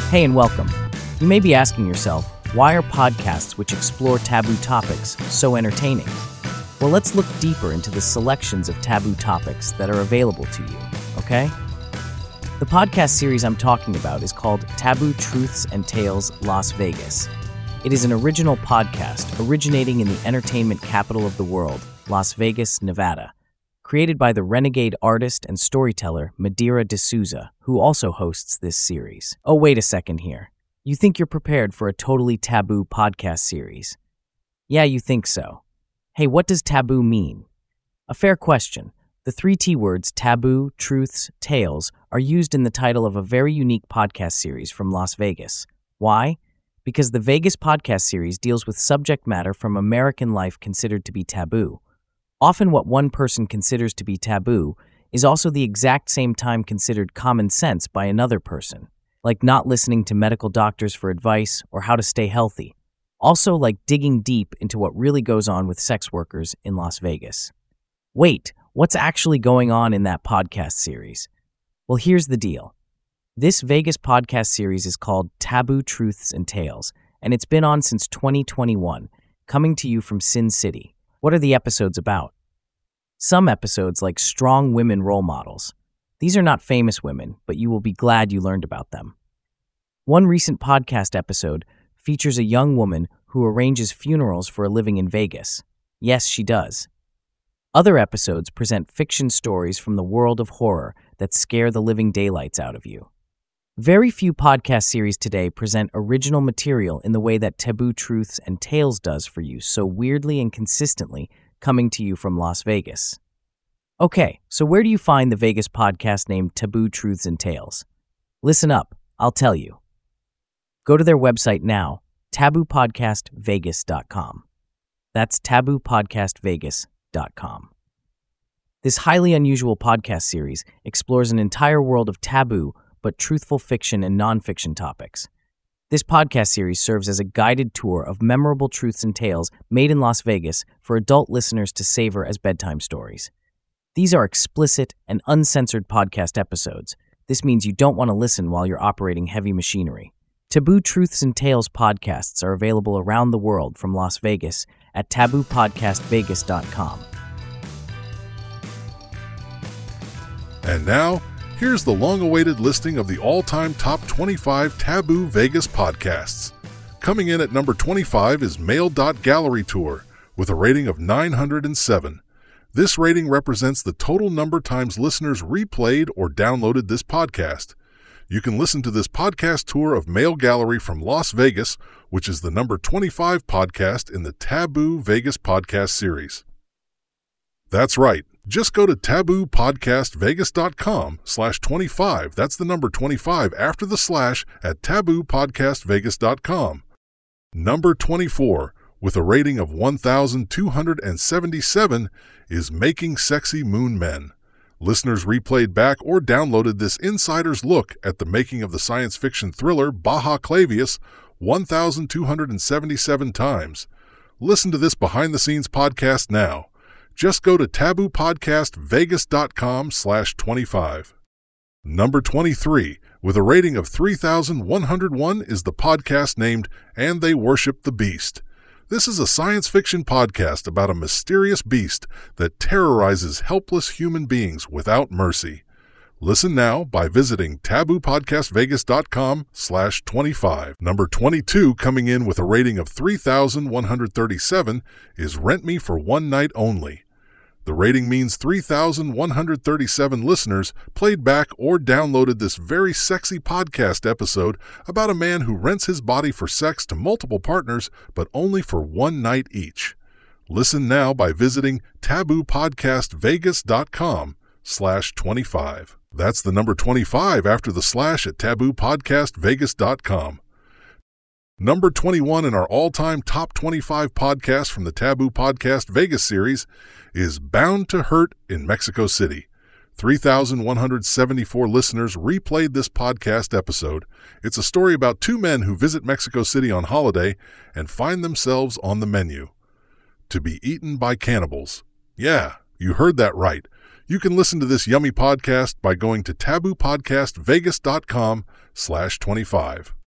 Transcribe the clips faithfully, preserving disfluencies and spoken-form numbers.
Hey, and welcome. You may be asking yourself, why are podcasts which explore taboo topics so entertaining? Well, let's look deeper into the selections of taboo topics that are available to you, okay? The podcast series I'm talking about is called Taboo Truths and Tales Las Vegas. It is an original podcast originating in the entertainment capital of the world, Las Vegas, Nevada, created by the renegade artist and storyteller Madeira de Souza, who also hosts this series. Oh, wait a second here. You think you're prepared for a totally taboo podcast series? Yeah, you think so. Hey, what does taboo mean? A fair question. The three T words taboo, truths, tales are used in the title of a very unique podcast series from Las Vegas. Why? Because the Vegas podcast series deals with subject matter from American life considered to be taboo. Often what one person considers to be taboo is also the exact same time considered common sense by another person, like not listening to medical doctors for advice or how to stay healthy. Also like digging deep into what really goes on with sex workers in Las Vegas. Wait, what's actually going on in that podcast series? Well, here's the deal. This Vegas podcast series is called Taboo Truths and Tales, and it's been on since twenty twenty-one, coming to you from Sin City. What are the episodes about? Some episodes like strong women role models. These are not famous women, but you will be glad you learned about them. One recent podcast episode features a young woman who arranges funerals for a living in Vegas. Yes, she does. Other episodes present fiction stories from the world of horror that scare the living daylights out of you. Very few podcast series today present original material in the way that Taboo Truths and Tales does for you so weirdly and consistently, coming to you from Las Vegas. Okay, so where do you find the Vegas podcast named Taboo Truths and Tales? Listen up, I'll tell you. Go to their website now, taboo podcast vegas dot com. That's taboo podcast vegas dot com. This highly unusual podcast series explores an entire world of taboo but truthful fiction and nonfiction topics. This podcast series serves as a guided tour of memorable truths and tales made in Las Vegas for adult listeners to savor as bedtime stories. These are explicit and uncensored podcast episodes. This means you don't want to listen while you're operating heavy machinery. Taboo Truths and Tales podcasts are available around the world from Las Vegas at taboo podcast vegas dot com. And now, here's the long-awaited listing of the all-time top twenty-five Taboo Vegas podcasts. Coming in at number twenty-five is Mail dot Gallery Tour, with a rating of nine hundred seven. This rating represents the total number times listeners replayed or downloaded this podcast. You can listen to this podcast tour of Mail Gallery from Las Vegas, which is the number twenty-five podcast in the Taboo Vegas podcast series. That's right. Just go to taboo podcast vegas dot com slash twenty-five. That's the number twenty-five after the slash at taboo podcast vegas dot com. Number twenty-four, with a rating of one thousand two hundred seventy-seven, is Making Sexy Moon Men. Listeners replayed back or downloaded this insider's look at the making of the science fiction thriller Baja Clavius one thousand two hundred seventy-seven times. Listen to this behind-the-scenes podcast now. Just go to taboo podcast vegas dot com slash twenty-five. Number twenty-three, with a rating of three thousand one hundred one, is the podcast named And They Worship the Beast. This is a science fiction podcast about a mysterious beast that terrorizes helpless human beings without mercy. Listen now by visiting taboo podcast vegas dot com slash twenty-five. Number twenty-two, coming in with a rating of three thousand one hundred thirty-seven, is Rent Me for One Night Only. The rating means three thousand one hundred thirty-seven listeners played back or downloaded this very sexy podcast episode about a man who rents his body for sex to multiple partners, but only for one night each. Listen now by visiting taboo podcast vegas dot com slash twenty-five. That's the number twenty-five after the slash at taboo podcast vegas dot com. Number twenty-one in our all-time top twenty-five podcast from the Taboo Podcast Vegas series is Bound to Hurt in Mexico City. three thousand one hundred seventy-four listeners replayed this podcast episode. It's a story about two men who visit Mexico City on holiday and find themselves on the menu. To be eaten by cannibals. Yeah, you heard that right. You can listen to this yummy podcast by going to taboo podcast vegas dot com slash twenty-five.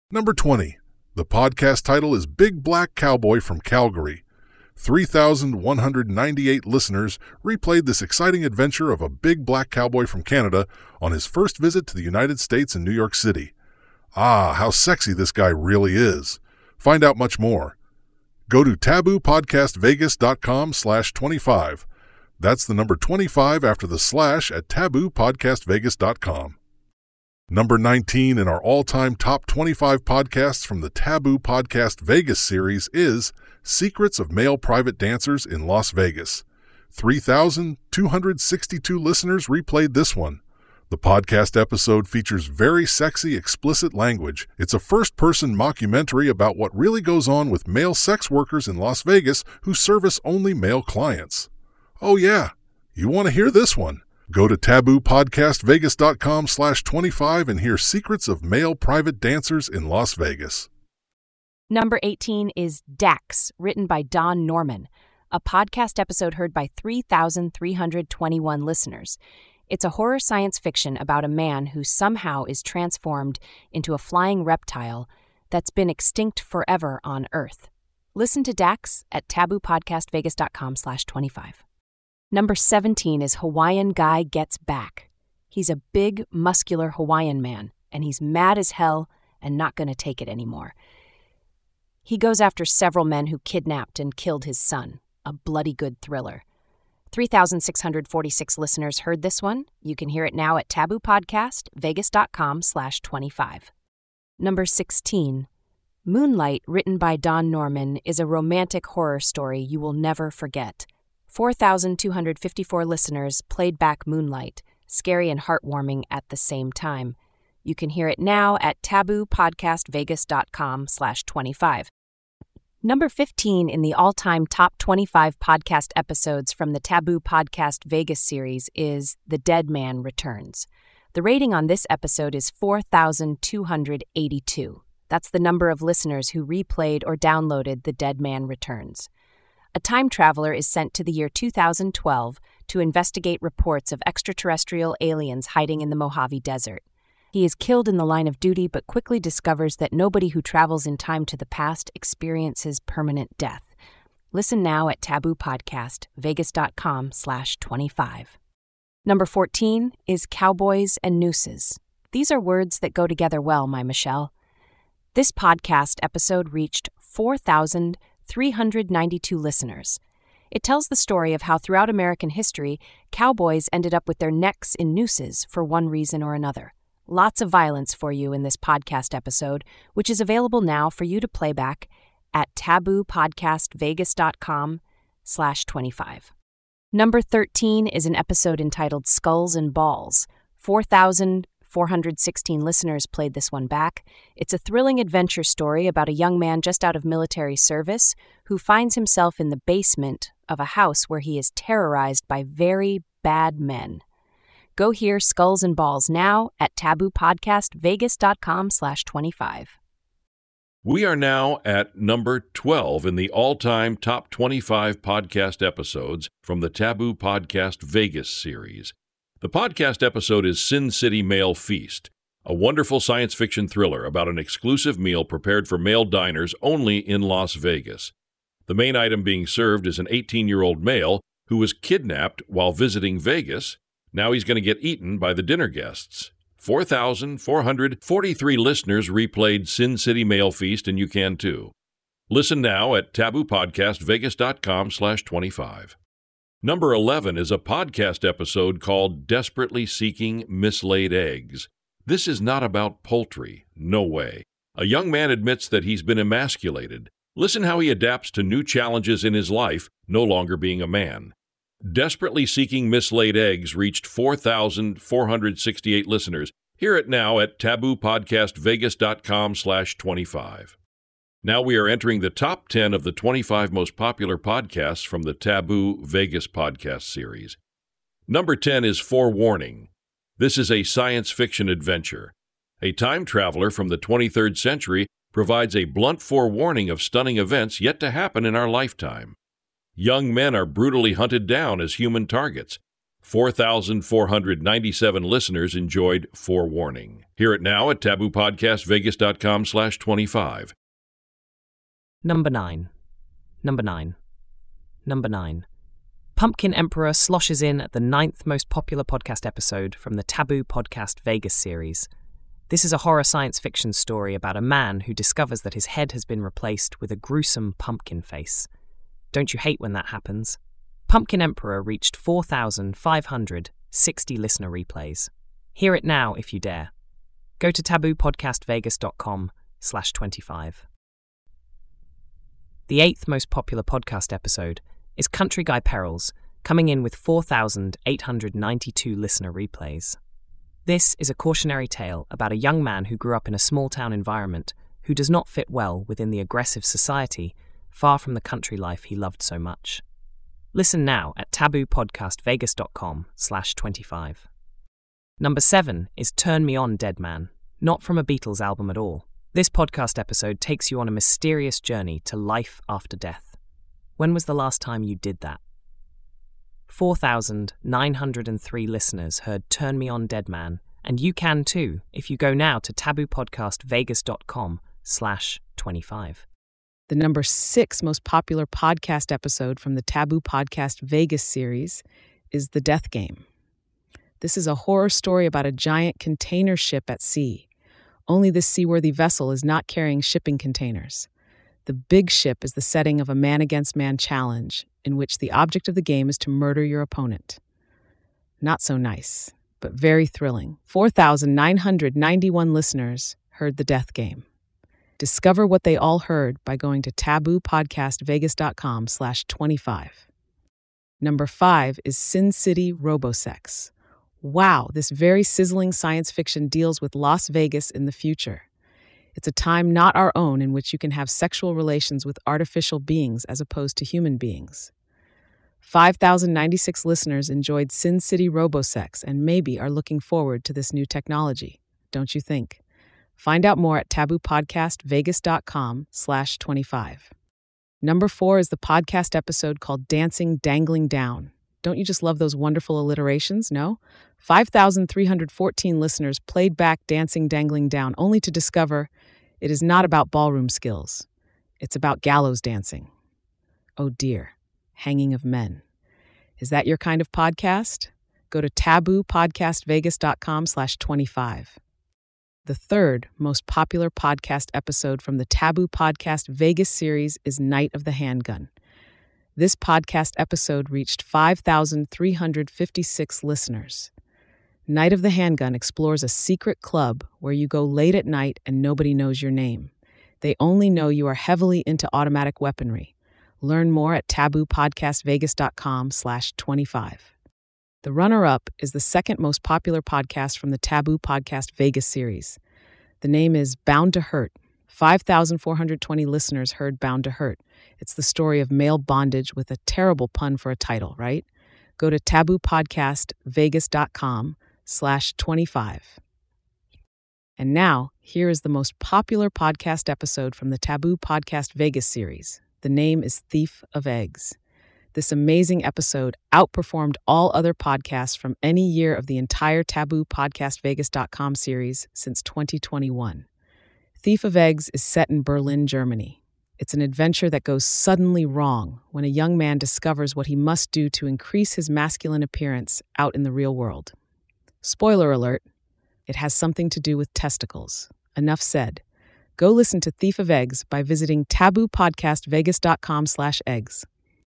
Number twenty. The podcast title is Big Black Cowboy from Calgary. three thousand one hundred ninety-eight listeners replayed this exciting adventure of a big black cowboy from Canada on his first visit to the United States in New York City. Ah, how sexy this guy really is. Find out much more. Go to taboo podcast vegas dot com slash twenty-five. That's the number twenty-five after the slash at taboo podcast vegas dot com. Number nineteen in our all-time top twenty-five podcasts from the Taboo Podcast Vegas series is Secrets of Male Private Dancers in Las Vegas. three thousand two hundred sixty-two listeners replayed this one. The podcast episode features very sexy, explicit language. It's a first-person mockumentary about what really goes on with male sex workers in Las Vegas who service only male clients. Oh yeah, you want to hear this one? Go to taboo podcast vegas dot com slash twenty-five and hear Secrets of Male Private Dancers in Las Vegas. Number eighteen is Dax, written by Don Norman, a podcast episode heard by three thousand three hundred twenty-one listeners. It's a horror science fiction about a man who somehow is transformed into a flying reptile that's been extinct forever on Earth. Listen to Dax at taboo podcast vegas dot com slash twenty-five. Number seventeen is Hawaiian Guy Gets Back. He's a big, muscular Hawaiian man, and he's mad as hell and not going to take it anymore. He goes after several men who kidnapped and killed his son, a bloody good thriller. three thousand six hundred forty-six listeners heard this one. You can hear it now at taboo podcast vegas dot com slash twenty-five. Number sixteen. Moonlight, written by Don Norman, is a romantic horror story you will never forget. four thousand two hundred fifty-four listeners played back Moonlight, scary and heartwarming at the same time. You can hear it now at taboo podcast vegas dot com slash twenty-five. Number fifteen in the all-time top twenty-five podcast episodes from the Taboo Podcast Vegas series is The Dead Man Returns. The rating on this episode is four thousand two hundred eighty-two. That's the number of listeners who replayed or downloaded The Dead Man Returns. A time traveler is sent to the year two thousand twelve to investigate reports of extraterrestrial aliens hiding in the Mojave Desert. He is killed in the line of duty but quickly discovers that nobody who travels in time to the past experiences permanent death. Listen now at taboo podcast vegas dot com slash twenty-five. Number fourteen is Cowboys and Nooses. These are words that go together well, my Michelle. This podcast episode reached four thousand three hundred ninety-two listeners. It tells the story of how throughout American history, cowboys ended up with their necks in nooses for one reason or another. Lots of violence for you in this podcast episode, which is available now for you to play back at taboo podcast vegas dot com slash twenty-five. Number thirteen is an episode entitled Skulls and Balls. four thousand four hundred sixteen listeners played this one back. It's a thrilling adventure story about a young man just out of military service who finds himself in the basement of a house where he is terrorized by very bad men. Go hear Skulls and Balls now at taboo podcast vegas dot com slash twenty-five. We are now at number twelve in the all-time top twenty-five podcast episodes from the Taboo Podcast Vegas series. The podcast episode is Sin City Male Feast, a wonderful science fiction thriller about an exclusive meal prepared for male diners only in Las Vegas. The main item being served is an eighteen-year-old male who was kidnapped while visiting Vegas. Now he's going to get eaten by the dinner guests. four thousand four hundred forty-three listeners replayed Sin City Male Feast, and you can too. Listen now at taboo podcast vegas dot com slash twenty-five. Number eleven is a podcast episode called Desperately Seeking Mislaid Eggs. This is not about poultry. No way. A young man admits that he's been emasculated. Listen how he adapts to new challenges in his life, no longer being a man. Desperately Seeking Mislaid Eggs reached four thousand four hundred sixty-eight listeners. Hear it now at taboo podcast vegas dot com slash twenty-five. Now we are entering the top ten of the twenty-five most popular podcasts from the Taboo Vegas podcast series. Number ten is Forewarning. This is a science fiction adventure. A time traveler from the twenty-third century provides a blunt forewarning of stunning events yet to happen in our lifetime. Young men are brutally hunted down as human targets. four thousand four hundred ninety-seven listeners enjoyed Forewarning. Hear it now at taboo podcast vegas dot com slash twenty-five. Number nine. Number nine. Number nine. Pumpkin Emperor sloshes in at the ninth most popular podcast episode from the Taboo Podcast Vegas series. This is a horror science fiction story about a man who discovers that his head has been replaced with a gruesome pumpkin face. Don't you hate when that happens? Pumpkin Emperor reached four thousand five hundred sixty listener replays. Hear it now if you dare. Go to taboo podcast vegas dot com slash twenty-five. The eighth most popular podcast episode is Country Guy Perils, coming in with four thousand eight hundred ninety-two listener replays. This is a cautionary tale about a young man who grew up in a small-town environment who does not fit well within the aggressive society, far from the country life he loved so much. Listen now at taboo podcast vegas dot com slash twenty-five. Number seven is Turn Me On, Dead Man, not from a Beatles album at all. This podcast episode takes you on a mysterious journey to life after death. When was the last time you did that? four thousand nine hundred three listeners heard Turn Me On, Dead Man, and you can too if you go now to taboo podcast vegas dot com slash twenty-five. The number six most popular podcast episode from the Taboo Podcast Vegas series is The Death Game. This is a horror story about a giant container ship at sea. Only this seaworthy vessel is not carrying shipping containers. The big ship is the setting of a man-against-man challenge, in which the object of the game is to murder your opponent. Not so nice, but very thrilling. four thousand nine hundred ninety-one listeners heard The Death Game. Discover what they all heard by going to taboo podcast vegas dot com slash twenty-five. Number five is Sin City Robosex. Wow, this very sizzling science fiction deals with Las Vegas in the future. It's a time not our own in which you can have sexual relations with artificial beings as opposed to human beings. five thousand ninety-six listeners enjoyed Sin City Robosex and maybe are looking forward to this new technology, don't you think? Find out more at taboo podcast vegas dot com slash twenty-five. Number four is the podcast episode called Dancing Dangling Down. Don't you just love those wonderful alliterations, no? five thousand three hundred fourteen listeners played back Dancing Dangling Down only to discover it is not about ballroom skills. It's about gallows dancing. Oh dear, hanging of men. Is that your kind of podcast? Go to taboo podcast vegas dot com slash twenty-five. The third most popular podcast episode from the Taboo Podcast Vegas series is Night of the Handgun. This podcast episode reached five thousand three hundred fifty-six listeners. Night of the Handgun explores a secret club where you go late at night and nobody knows your name. They only know you are heavily into automatic weaponry. Learn more at taboo podcast vegas dot com slash twenty-five. The runner-up is the second most popular podcast from the Taboo Podcast Vegas series. The name is Bound to Hurt. five thousand four hundred twenty listeners heard Bound to Hurt. It's the story of male bondage with a terrible pun for a title, right? Go to taboo podcast vegas dot com slash twenty-five. And now, here is the most popular podcast episode from the Taboo Podcast Vegas series. The name is Thief of Eggs. This amazing episode outperformed all other podcasts from any year of the entire Taboo Podcast Vegas dot com series since twenty twenty-one. Thief of Eggs is set in Berlin, Germany. It's an adventure that goes suddenly wrong when a young man discovers what he must do to increase his masculine appearance out in the real world. Spoiler alert, it has something to do with testicles. Enough said. Go listen to Thief of Eggs by visiting taboo podcast vegas dot com slash eggs.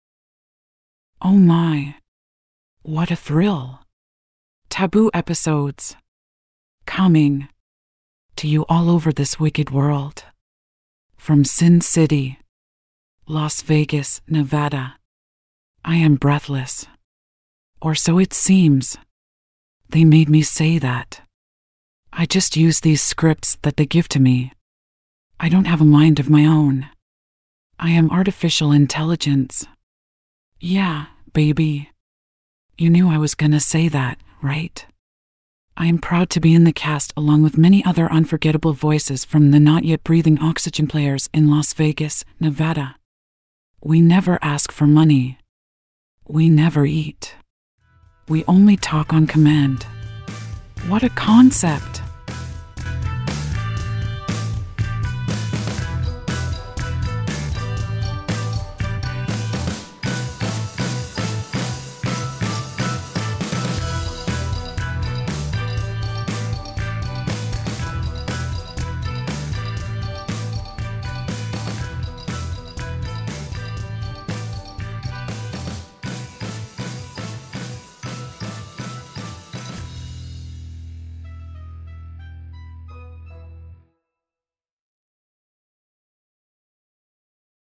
Oh my, what a thrill. Taboo episodes coming to you all over this wicked world. From Sin City, Las Vegas, Nevada. I am breathless. Or so it seems. They made me say that. I just use these scripts that they give to me. I don't have a mind of my own. I am artificial intelligence. Yeah, baby. You knew I was gonna say that, right? I am proud to be in the cast along with many other unforgettable voices from the not yet breathing oxygen players in Las Vegas, Nevada. We never ask for money. We never eat. We only talk on command. What a concept!